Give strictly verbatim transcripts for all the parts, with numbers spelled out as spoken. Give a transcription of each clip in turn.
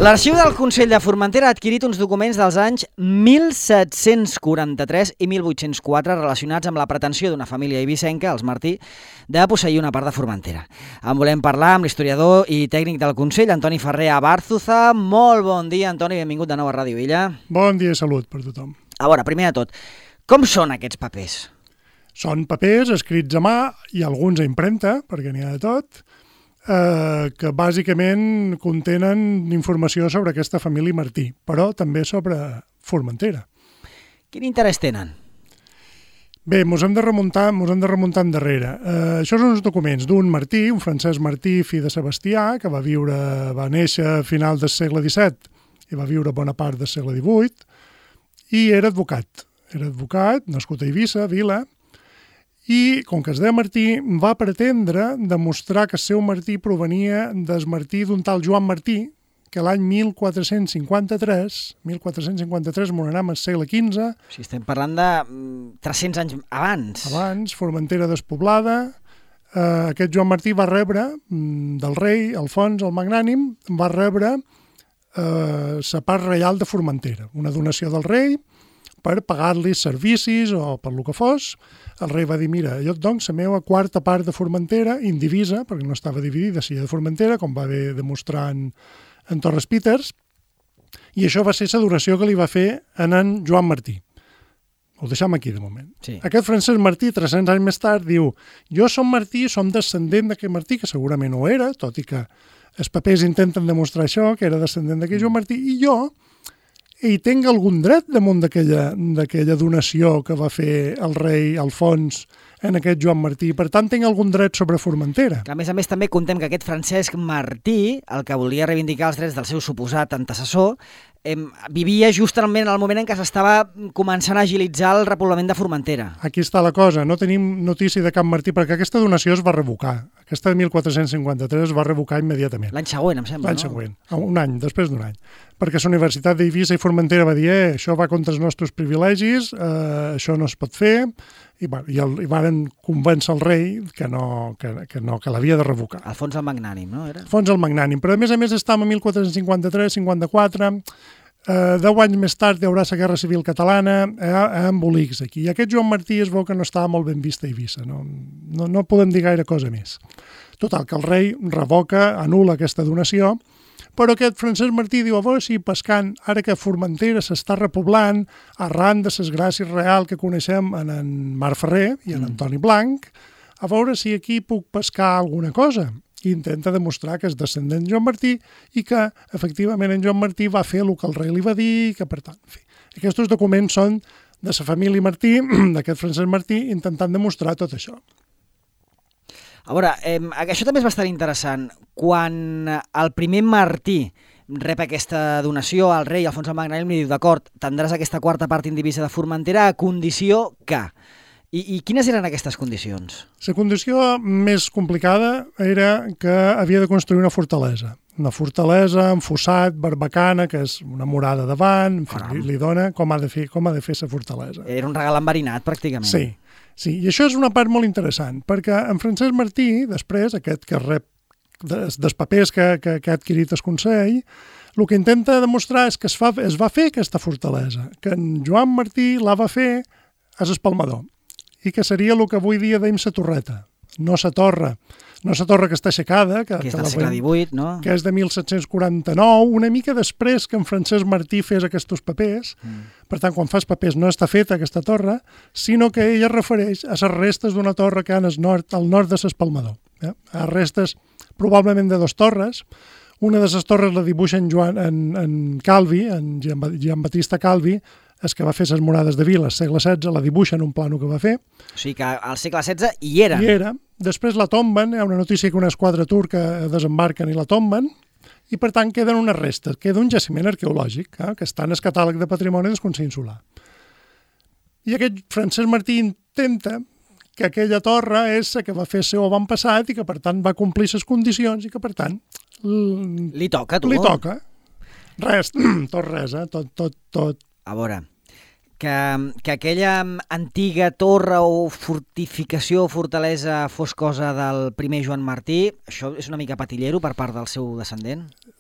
L'Arxiu del Consell de Formentera ha adquirit uns documents dels anys mil set-cents quaranta-tres i mil vuit-cents quatre relacionats amb la pretensió d'una família eivissenca, els Martí, de posseir una part de Formentera. En volem parlar amb l'historiador i tècnic del Consell, Antoni Ferrer Abárzuza. Molt bon dia, Antoni, benvingut de nou a Ràdio Illa. Bon dia i salut per tothom. A veure, primer de tot, com són aquests papers? Són papers escrits a mà i alguns a impremta, perquè n'hi ha de tot, eh, que bàsicament contenen informació sobre aquesta família Martí, però també sobre Formentera. Quin interès tenen? Bé, ens hem de remuntar, ens hem de remuntar endarrere. Eh, això són uns documents d'un Martí, un Francesc Martí, fill de Sebastià, que va viure, va néixer a final del segle disset i va viure bona part del segle divuit, i era advocat. Era advocat, nascut a Eivissa, Vila, i, com que es deia Martí, va pretendre demostrar que el seu Martí provenia del Martí d'un tal Joan Martí, que l'any mil quatre-cents cinquanta-tres, mil quatre-cents cinquanta-tres, morirem al segle quinze. O sigui, estem parlant de tres-cents anys abans. Abans, Formentera despoblada. Eh, aquest Joan Martí va rebre mm, del rei Alfons el Magnànim, va rebre eh, la part reial de Formentera, una donació del rei per pagar-li servicis o per lo que fos. El rei va dir, mira, jo et dono la meva quarta part de Formentera, indivisa, perquè no estava dividida, si de Formentera, com va haver demostrar en, en Torres Peters, i això va ser la donació que li va fer en en Joan Martí. Ho deixem aquí, de moment. Sí. Aquest Francesc Martí, tres-cents anys més tard, diu, jo som Martí, som descendent d'aquest Martí, que segurament ho era, tot i que els papers intenten demostrar això, que era descendent d'aquest Joan Martí, i jo i tinc algun dret damunt d'aquella d'aquella donació que va fer el rei Alfons en aquest Joan Martí. Per tant, tinc algun dret sobre Formentera. Que, a més a més, també contem que aquest Francesc Martí, el que volia reivindicar els drets del seu suposat antecessor, eh, vivia justament en el moment en què s'estava començant a agilitzar el repoblament de Formentera. Aquí està la cosa. No tenim notícia de cap Martí, perquè aquesta donació es va revocar. Aquesta de mil quatre-cents cinquanta-tres es va revocar immediatament. L'any següent, em sembla, L'any no? següent, un any, després d'un any. Perquè la Universitat d'Eivissa i Formentera va dir eh, això va contra els nostres privilegis, eh, això no es pot fer, i, bueno, i, el, i varen convèncer el rei que no, que, que, no, que l'havia de revocar. Alfons el Magnànim, no? Era? Alfons el Magnànim, però a més a més estàvem a mil quatre-cents cinquanta-tres cinquanta-quatre, eh, deu anys més tard hi haurà la Guerra Civil Catalana, eh, eh, embolics aquí. I aquest Joan Martí es veu que no estava molt ben vist a Eivissa, no, no, no podem dir gaire cosa més. Total, que el rei revoca, anul·la aquesta donació, però aquest Francesc Martí diu, a veure si pescant, ara que Formentera s'està repoblant, arran de les gràcies real que coneixem en en Marc Ferrer i en Antoni Blanc, a veure si aquí puc pescar alguna cosa. I intenta demostrar que és descendent de Joan Martí i que, efectivament, en Joan Martí va fer el que el rei li va dir, i que, per tant, en fi, aquests documents són de la família Martí, d'aquest Francesc Martí, intentant demostrar tot això. A veure, eh, això també és bastant interessant. Quan el primer Martí rep aquesta donació, el rei Alfons el Magnànim li diu, d'acord, tindràs aquesta quarta part indivisa de Formentera a condició que... I, I quines eren aquestes condicions? La condició més complicada era que havia de construir una fortalesa. Una fortalesa amb fossat, barbacana, que és una murada davant, en fi, li, li dona com ha de fer com ha de fer la fortalesa. Era un regal enverinat, pràcticament. Sí. Sí, i això és una part molt interessant, perquè en Francesc Martí, després, aquest que rep des, dels papers que, que, que ha adquirit el Consell, el que intenta demostrar és que es, fa, es va fer aquesta fortalesa, que en Joan Martí la va fer a l'Espalmador, i que seria el que avui dia deim la torreta, no la torre, no la torre que està aixecada, que, que és que del segle divuit, no? Que és de mil set-cents quaranta-nou, una mica després que en Francesc Martí fes aquests papers. Mm. Per tant, quan fas papers no està feta aquesta torre, sinó que ella es refereix a les restes d'una torre que hi ha al nord, al nord de l'Espalmador. Eh? A restes probablement de dues torres. Una de les torres la dibuixa en, Joan, en, en Calvi, en Gian Battista Calvi, és que va fer les murades de Vila al segle setze, la dibuixa en un plano que va fer. O sigui que al segle setze hi era. Hi era. Després la tomben, hi ha una notícia que una esquadra turca desembarquen i la tomben, i per tant queden unes restes, queda un jaciment arqueològic, eh, que està en el catàleg de patrimoni del Consell Insular. I aquest Francesc Martí intenta que aquella torre és la que va fer el seu avantpassat i que per tant va complir les condicions i que per tant li toca, tu. Li toca. Res, tot res, eh? tot, tot, tot. A veure, que, que aquella antiga torre o fortificació o fortalesa fos cosa del primer Joan Martí, això és una mica patillero per part del seu descendent?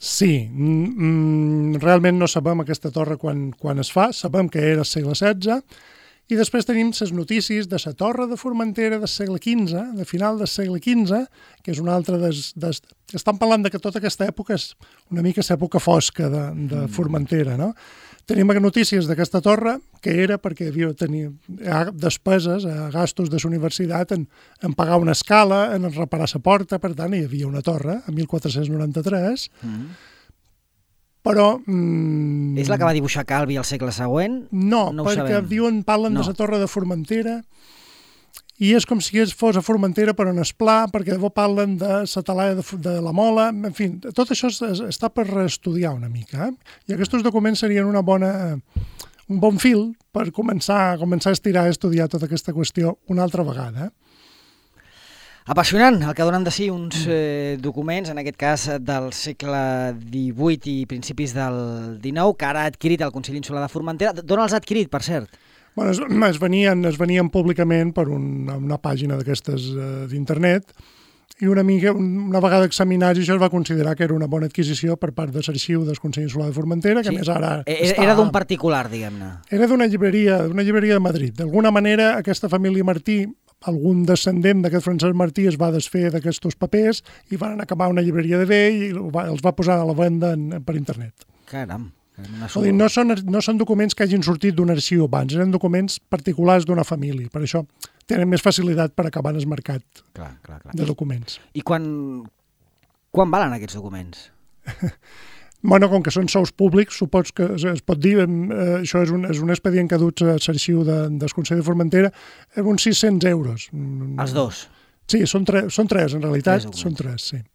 Sí, mm, realment no sabem aquesta torre quan, quan es fa, sabem que era segle setze, i després tenim les notícies de la torre de Formentera del segle quinze, de final del segle quinze, que és una altra... Des, des... Estan parlant de que tota aquesta època és una mica l'època fosca de, de Formentera, no? Tenim notícies d'aquesta torre, que era perquè havia tenir despeses, gastos de la universitat en, en pagar una escala, en reparar la porta, per tant, hi havia una torre, en mil quatre-cents noranta-tres, mm. però... Mm, és la que va dibuixar Calvi al segle següent? No, no perquè diuen, parlen no. de la torre de Formentera, i és com si fos a Formentera però en esplà, perquè llavors parlen de la talada de, de la Mola, en fi, tot això es, es, està per reestudiar una mica, eh? I aquests documents serien una bona, un bon fil per començar, començar a estirar i estudiar tota aquesta qüestió una altra vegada. Apassionant, el que donen de si uns eh, documents, en aquest cas del segle divuit i principis del dinou, que ara ha adquirit el Consell Insular de Formentera. D'on els ha adquirit, per cert? Bueno, es, es, venien, es venien públicament per un, una pàgina d'aquestes eh, d'internet, i una mica, una vegada examinats, això es va considerar que era una bona adquisició per part de l'arxiu del Consell Insular de Formentera, que sí. a més ara... Era, està... era d'un particular, diguem-ne. Era d'una llibreria, d'una llibreria de Madrid. D'alguna manera, aquesta família Martí, algun descendent d'aquest Francesc Martí es va desfer d'aquests papers i van acabar una llibreria de vell i els va posar a la venda en, per internet. Caram. Dir, no, són, no són documents que hagin sortit d'un arxiu abans, eren documents particulars d'una família, per això tenen més facilitat per acabar en el mercat clar, clar, clar. de documents. I quan, quan valen aquests documents? Bueno, com que són sous públics, suposo que es, es pot dir, eh, això és un, és un expedient que ha dut a l'arxiu de, del Consell de Formentera, uns sis-cents euros. Els dos? Sí, són, tre, són tres, en realitat, tres són tres, sí.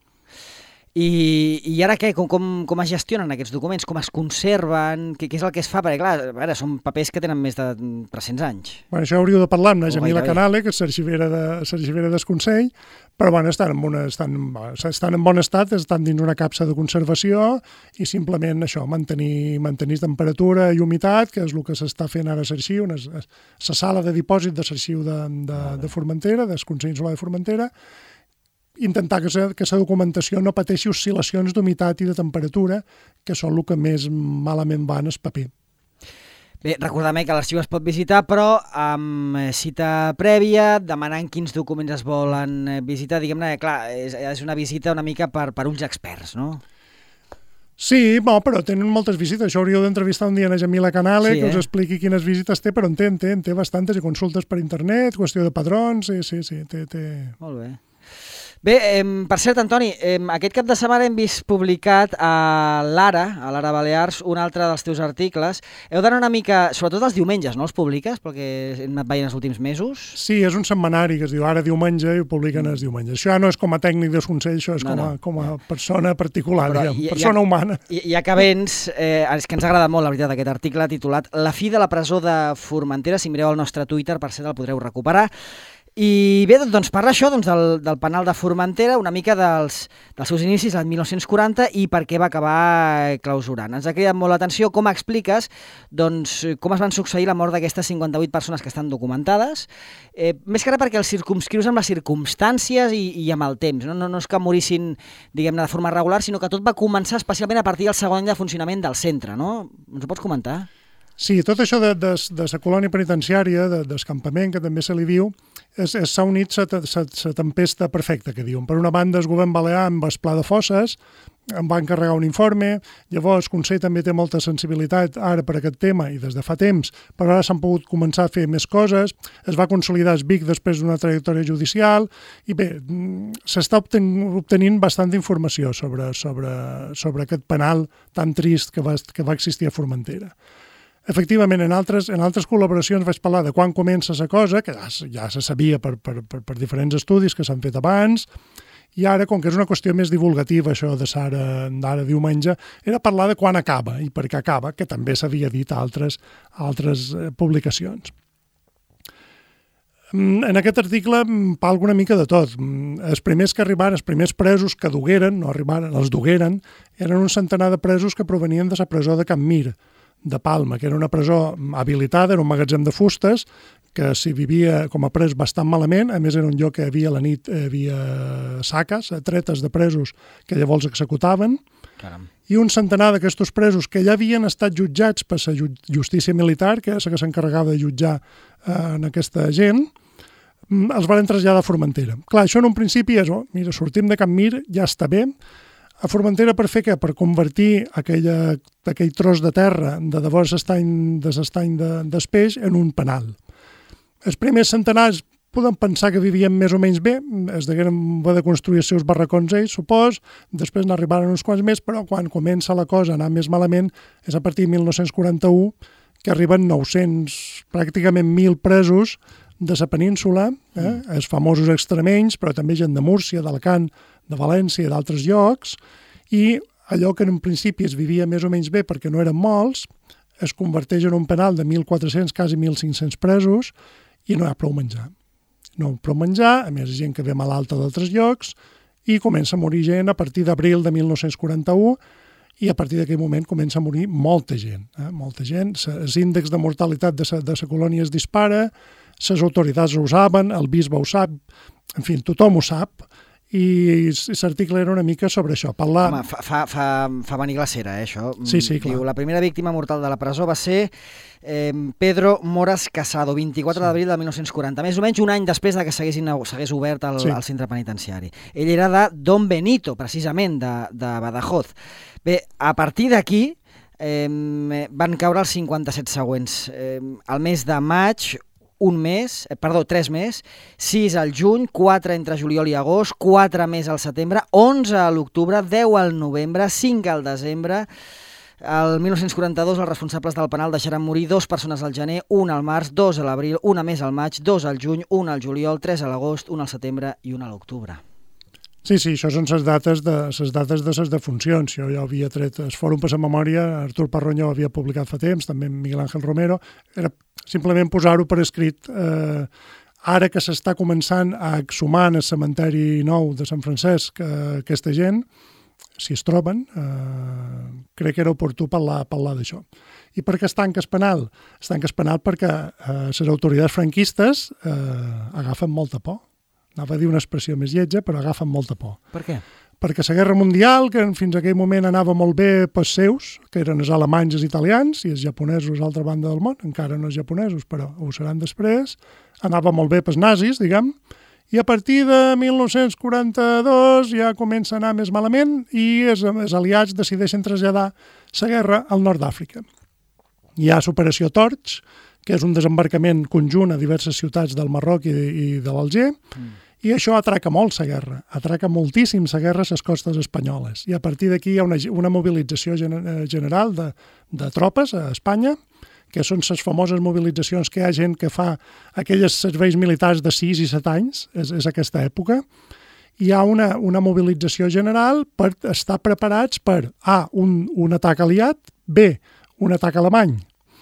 I, i ara què? Com, com, com es gestionen aquests documents? Com es conserven? Què, què és el que es fa? Perquè, clar, a veure, són papers que tenen més de tres-cents anys. Bueno, això hauríeu de parlar amb la Gemila Canale, que és l'arxivera de, del Consell, però bueno, estan en, una, estan, estan en bon estat, estan dins una capsa de conservació i simplement això, mantenir, mantenir temperatura i humitat, que és el que s'està fent ara a l'arxiu, la sala de dipòsit de l'arxiu de, de, de Formentera, del Consell Insular de Formentera, intentar que la documentació no pateixi oscil·lacions d'humitat i de temperatura, que són el que més malament va en el paper. Bé, recordem que l'arxiu es pot visitar, però amb cita prèvia, demanant quins documents es volen visitar. Diguem-ne, clar, és, és una visita una mica per, per ulls experts, no? Sí, bo, però tenen moltes visites. Això hauríeu d'entrevistar un dia a la Gemila Canale, sí, que eh? us expliqui quines visites té, però en té, en té, en té bastantes, i consultes per internet, qüestió de padrons, sí, sí, sí, té... té... Molt bé. Bé, eh, per cert, Antoni, eh, aquest cap de setmana hem vist publicat a l'Ara, a l'Ara Balears, un altre dels teus articles. Heu d'anar una mica, sobretot els diumenges, no els publiques? Perquè hem anat veient els últims mesos. Sí, és un setmanari que es diu Ara Diumenge i ho publiquen els diumenges. Això ja no és com a tècnic de Consell, això és no, com, a, no. com a persona particular, diguem, hi, persona hi ha, humana. I, i que vens, eh, és que ens agrada molt, la veritat, aquest article titulat La fi de la presó de Formentera. Si mireu el nostre Twitter, per cert, el podreu recuperar. I bé, doncs parla això doncs, del, del penal de Formentera, una mica dels, dels seus inicis l'any mil nou-cents quaranta i per què va acabar clausurant. Ens ha cridat molt l'atenció com expliques doncs, com es van succeir la mort d'aquestes cinquanta-vuit persones que estan documentades, eh, més que ara perquè els circumscrius amb les circumstàncies i, i amb el temps. No, no, no és que morissin diguem-ne de forma regular, sinó que tot va començar especialment a partir del segon any de funcionament del centre, no? Ens ho pots comentar? Sí, tot això de, de, de la colònia penitenciària, de, d'escampament, que també se li diu, s'ha unit la tempesta perfecta, que diuen. Per una banda, el govern balear amb el pla de fosses, em va encarregar un informe, llavors el Consell també té molta sensibilitat ara per aquest tema i des de fa temps, però ara s'han pogut començar a fer més coses, es va consolidar el Vic després d'una trajectòria judicial i bé, s'està obtenint, obtenint bastanta informació sobre, sobre, sobre aquest penal tan trist que va, que va existir a Formentera. Efectivament, en altres, en altres col·laboracions vaig parlar de quan comença la cosa, que ja, ja se sabia per, per, per, per diferents estudis que s'han fet abans, i ara, com que és una qüestió més divulgativa, això de Sara d'ara diumenge, era parlar de quan acaba i per què acaba, que també s'havia dit a altres, a altres publicacions. En aquest article parlo una mica de tot. Els primers que arribaren, els primers presos que dugueren, no arribaren, els dugueren, eren un centenar de presos que provenien de la presó de Can Mir, de Palma, que era una presó habilitada, era un magatzem de fustes, que s'hi vivia com a pres bastant malament, a més era un lloc que havia a la nit havia saques, tretes de presos que llavors executaven, Caram. I un centenar d'aquests presos que ja havien estat jutjats per la justícia militar, que és la que s'encarregava de jutjar eh, en aquesta gent, els van traslladar a Formentera. Clar, això en un principi és, oh, mira, sortim de Can Mir, ja està bé. A Formentera per fer què? Per convertir aquella, aquell tros de terra de devor s'estany de s'estany d'Espeix en un penal. Els primers centenars podem pensar que vivien més o menys bé, es degueren haver de construir els seus barracons ells, supos, després n'arribaren uns quants més, però quan comença la cosa a anar més malament és a partir de mil nou-cents quaranta-u que arriben nou-cents, pràcticament mil presos de la península, eh? els famosos extremenys, però també gent de Múrcia, d'Alacant, de València i d'altres llocs, i allò que en un principi es vivia més o menys bé perquè no eren molts, es converteix en un penal de mil quatre-cents, quasi mil cinc-cents presos, i no hi ha prou menjar. No hi ha prou menjar, a més gent que ve malalta d'altres llocs, i comença a morir gent a partir d'abril de mil nou-cents quaranta-u, i a partir d'aquell moment comença a morir molta gent. Eh? Molta gent, els índexs de mortalitat de la colònia es dispara, les autoritats ho saben, el bisbe ho sap, en fi, tothom ho sap, i l'article era una mica sobre això. Parlar... Home, fa, fa, fa, fa venir glacera, eh, això. Sí, sí, clar. Diu, la primera víctima mortal de la presó va ser eh, Pedro Moras Casado, vint-i-quatre d'abril de mil nou-cents quaranta, més o menys un any després de que s'hagués obert el, sí. el centre penitenciari. Ell era de Don Benito, precisament, de, de Badajoz. Bé, a partir d'aquí eh, van caure els cinquanta-set següents. Eh, el mes de maig, un mes, eh, perdó, tres més, sis al juny, quatre entre juliol i agost, quatre més al setembre, onze a l'octubre, deu al novembre, cinc al desembre. El mil nou-cents quaranta-dos els responsables del penal deixaran morir dos persones al gener, un al març, dos a l'abril, una més al maig, dos al juny, un al juliol, tres a l'agost, un al setembre i un a l'octubre. Sí, sí, això són les dates de les dates de les defuncions. Jo ja havia tret el Fòrum per la Memòria, Artur Parronyó havia publicat fa temps, també Miguel Ángel Romero. Era simplement posar-ho per escrit. Eh, ara que s'està començant a exhumar en el cementeri nou de Sant Francesc eh, aquesta gent, si es troben, eh, crec que era oportú parlar, parlar d'això. I per què es tanca el penal? Es tanca el penal perquè eh, les autoritats franquistes eh, agafen molta por. Anava a dir una expressió més lletja, però agafen molta por. Per què? Perquè la Guerra Mundial, que fins a aquell moment anava molt bé pels seus, que eren els alemanys i els italians, i els japonesos a l'altra banda del món, encara no els japonesos, però ho seran després, anava molt bé pels nazis, diguem, i a partir de mil nou-cents quaranta-dos ja comença a anar més malament i els, els aliats decideixen traslladar la guerra al nord d'Àfrica. Hi ha l'Operació Torch, que és un desembarcament conjunt a diverses ciutats del Marroc i, i de l'Alger, mm. i això atraca molt la guerra, atraca moltíssim la guerra a les costes espanyoles. I a partir d'aquí hi ha una, una mobilització general de, de tropes a Espanya, que són les famoses mobilitzacions que hi ha gent que fa aquells serveis militars de sis i set anys, és, és aquesta època. Hi ha una, una mobilització general per estar preparats per A, un, un atac aliat, B, un atac alemany.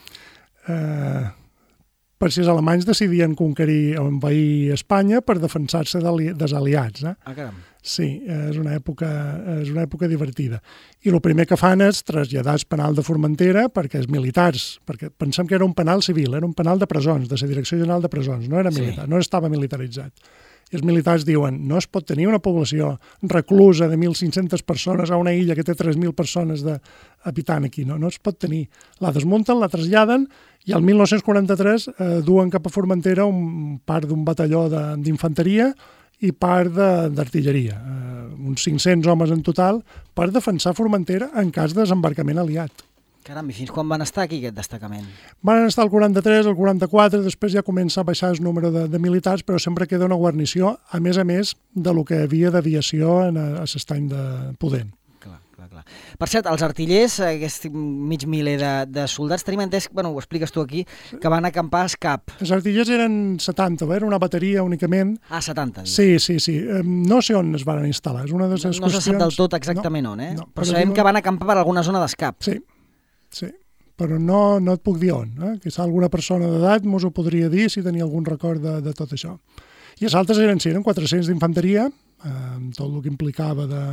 Eh, per si els alemanys decidien conquerir o envair Espanya per defensar-se dels aliats. Eh? Ah, caram. Sí, és una època, és una època divertida. I el primer que fan és traslladar el penal de Formentera perquè els militars, perquè pensem que era un penal civil, era un penal de presons, de la Direcció General de Presons, no era militar, sí. no estava militaritzat. I els militars diuen, no es pot tenir una població reclusa de mil cinc-centes persones a una illa que té tres mil persones d'habitant aquí, no, no es pot tenir. La desmunten, la traslladen i el mil nou-cents quaranta-tres eh, duen cap a Formentera un part d'un batalló d'infanteria i part d'artilleria, eh, uns cinc-cents homes en total, per defensar Formentera en cas de desembarcament aliat. Caram, i fins quan van estar aquí aquest destacament? Van estar el quaranta-tres, el quaranta-quatre, després ja comença a baixar el número de, de militars, però sempre queda una guarnició, a més a més de lo que havia d'aviació a, a l'estany de Pudent. Clar, clar, clar. Per cert, els artillers, aquest mig miler de, de soldats, tenim entès, bueno, ho expliques tu aquí, que van acampar a Escap. Els artillers eren setanta, era una bateria únicament. Ah, setanta. Dius. Sí, sí, sí. No sé on es van instal·lar. És una de les no, no qüestions... se sap del tot exactament no, on, eh? No, però, però sabem diuen... que van acampar per alguna zona d'Escap. Sí. Sí, però no, no et puc dir on. Eh? Quizà alguna persona d'edat mos ho podria dir si tenia algun record de, de tot això. I els altres eren, sí, eren quatre-cents d'infanteria, eh, amb tot el que implicava de,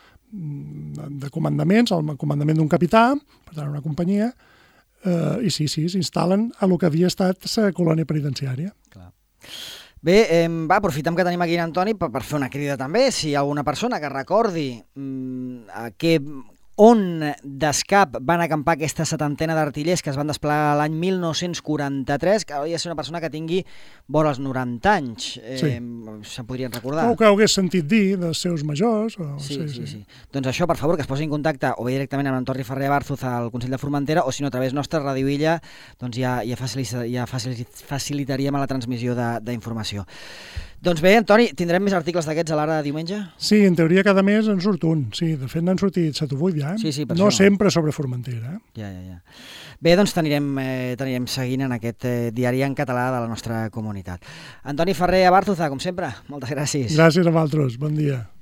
de comandaments, el comandament d'un capità, per tant una companyia, eh, i sí, sí, s'instal·len a lo que havia estat la colònia penitenciària. Clar. Bé, eh, va, aprofitem que tenim aquí en Antoni per, per fer una crida també, si hi ha alguna persona que recordi mm, a què... on d'escap van acampar aquesta setantena d'artillers que es van desplegar l'any mil nou-cents quaranta-tres, que hauria de ser una persona que tingui vora els noranta anys, eh, sí. Se'n podrien recordar. O que hagués sentit dir dels seus majors. O... Sí, sí, sí, sí. Doncs això, per favor, que es posi en contacte o bé directament amb Antoni Ferrer Bàrzoz al Consell de Formentera, o si no, a través nostra, Ràdio Illa, doncs ja, ja, facilita, ja facilitaríem la transmissió d'informació. Doncs bé, Antoni, tindrem més articles d'aquests a l'Ara de diumenge? Sí, en teoria cada mes en surt un. Sí, de fet n'han sortit set o vuit ja. Sí, sí, per no això. Sempre sobre Formentera. Eh? Ja, ja, ja. Bé, doncs t'anirem eh, t'anirem seguint en aquest eh, diari en català de la nostra comunitat. Antoni Ferrer Bàrzoz, com sempre, moltes gràcies. Gràcies a vosaltres, bon dia.